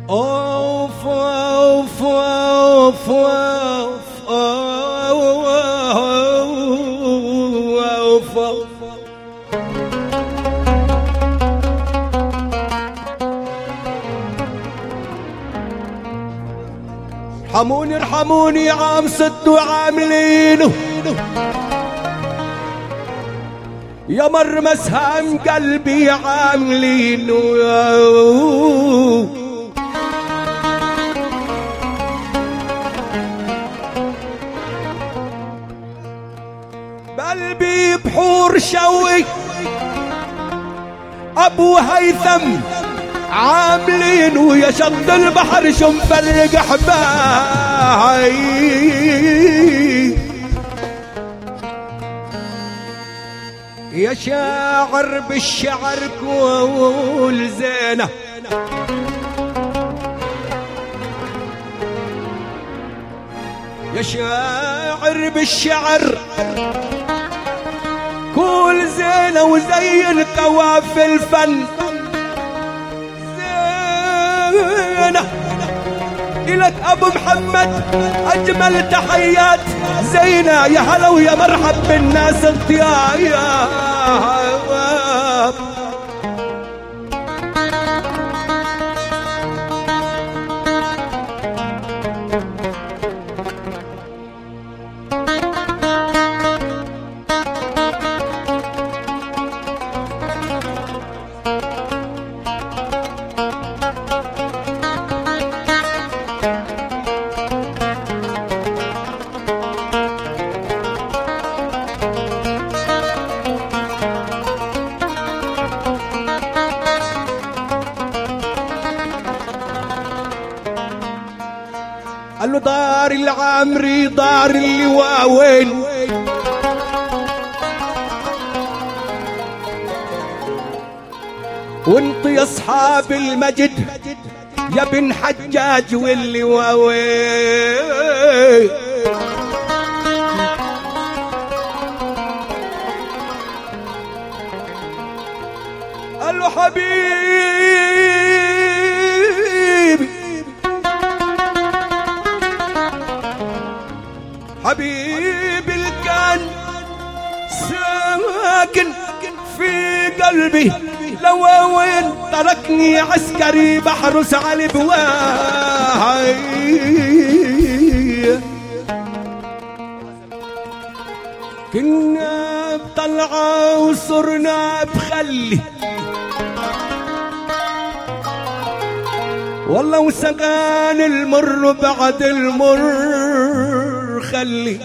اوف اوف اوف اوف اوف. ارحموني ارحموني عام ست وعاملينه يا مر مسهام قلبي عاملينه بقلبي بحور شوي ابو هيثم عاملين ويا شط البحر شو مفرق احباي يا شاعر بالشعر كول زينه يا شاعر بالشعر كول زينه وزي القوافي الفن إلك أبو محمد أجمل تحيات زينة يا هلا ويا مرحب بالناس الطياب. قال له دار العمري دار اللواوين وانت يا اصحاب المجد يا بن حجاج واللواوين. قال له حبيبي حبيبي اللي كان ساكن في قلبي لو وين تركني عسكري بحرس على بواهي. كنا بطلعة وصرنا بخلي والله وسقان المر بعد المر خلي.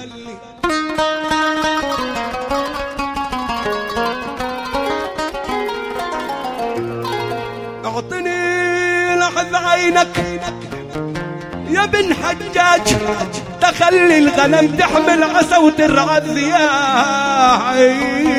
اعطني لحظ عينك يا بن حجاج تخلي الغنم تحمل عسى وترعى الذياع.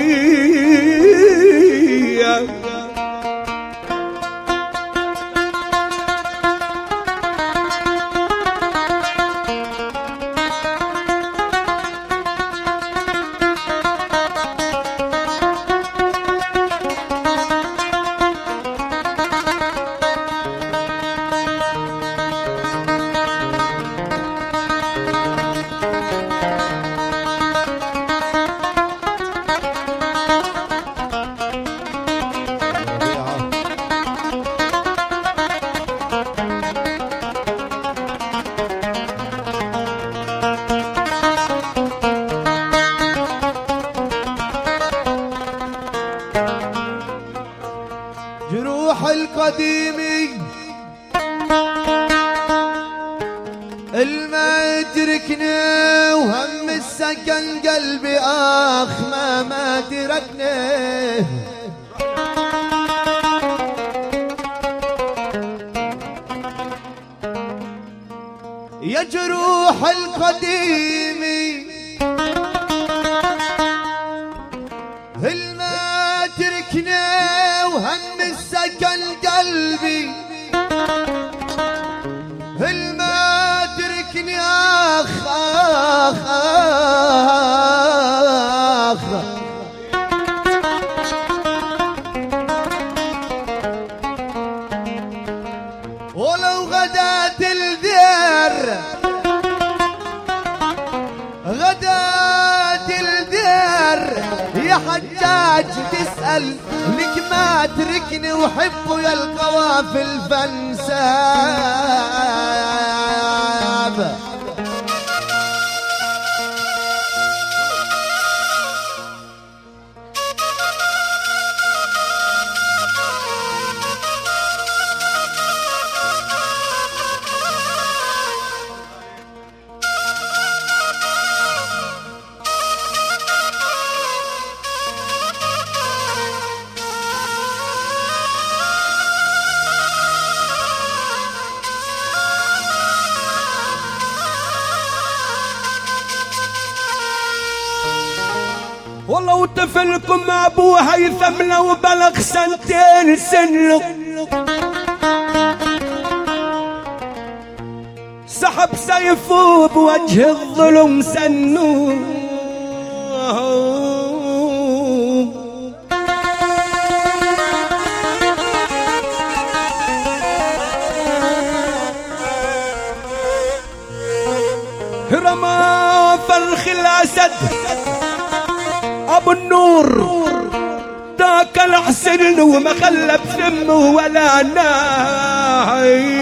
جروح القديمي الما تركني وهم السكن قلبي اخ ما تركني. يا جروح القديمي الما تركني وهم السكن قلبي الما تركني اخ اخ اخ ولا وغدات الذير غدات الذير يا حجاج تسأل لك ما تركني وحبه يا القوافل فانساب. والله وطفلكم ابو هيثم لو بلغ سنتين سنه سحب سيفه بوجه الظلم سنه. رمى فرخ الاسد ابو النور تاكل حسن وما خلى بثمه ولا ناي.